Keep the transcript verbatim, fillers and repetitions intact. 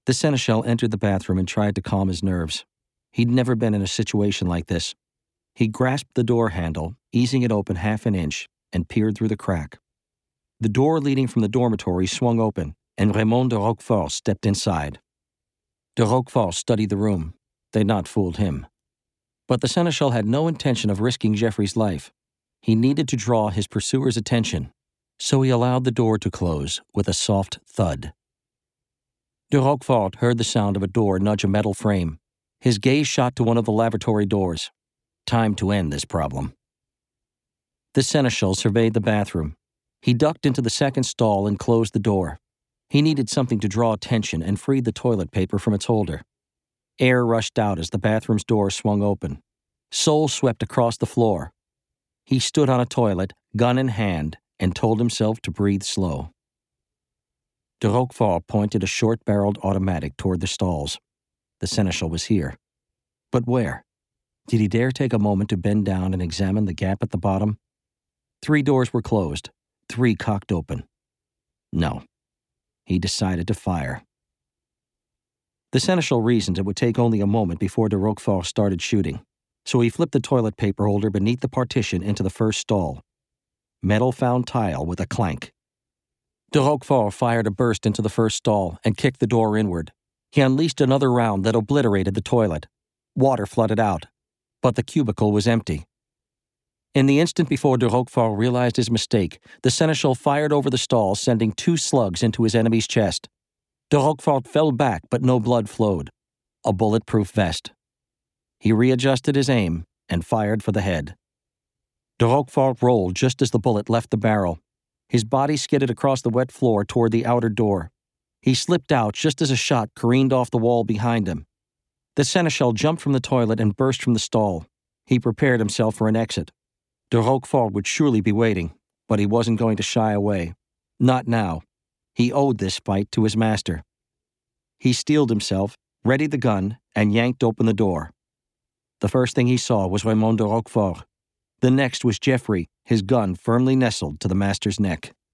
The seneschal entered the bathroom and tried to calm his nerves. He'd never been in a situation like this. He grasped the door handle, easing it open half an inch, and peered through the crack. The door leading from the dormitory swung open, and Raymond de Roquefort stepped inside. De Roquefort studied the room. They'd not fooled him. But the seneschal had no intention of risking Geoffrey's life. He needed to draw his pursuer's attention, so he allowed the door to close with a soft thud. De Roquefort heard the sound of a door nudge a metal frame. His gaze shot to one of the lavatory doors. Time to end this problem. The seneschal surveyed the bathroom. He ducked into the second stall and closed the door. He needed something to draw attention and freed the toilet paper from its holder. Air rushed out as the bathroom's door swung open. Soul swept across the floor. He stood on a toilet, gun in hand, and told himself to breathe slow. De Roquefort pointed a short-barreled automatic toward the stalls. The seneschal was here. But where? Did he dare take a moment to bend down and examine the gap at the bottom? Three doors were closed, three cocked open. No. He decided to fire. The seneschal reasoned it would take only a moment before de Roquefort started shooting, so he flipped the toilet paper holder beneath the partition into the first stall. Metal found tile with a clank. De Roquefort fired a burst into the first stall and kicked the door inward. He unleashed another round that obliterated the toilet. Water flooded out, but the cubicle was empty. In the instant before de Roquefort realized his mistake, the seneschal fired over the stall, sending two slugs into his enemy's chest. De Roquefort fell back, but no blood flowed. A bulletproof vest. He readjusted his aim and fired for the head. De Roquefort rolled just as the bullet left the barrel. His body skidded across the wet floor toward the outer door. He slipped out just as a shot careened off the wall behind him. The seneschal jumped from the toilet and burst from the stall. He prepared himself for an exit. De Roquefort would surely be waiting, but he wasn't going to shy away. Not now. He owed this fight to his master. He steeled himself, readied the gun, and yanked open the door. The first thing he saw was Raymond de Roquefort. The next was Geoffrey, his gun firmly nestled to the master's neck.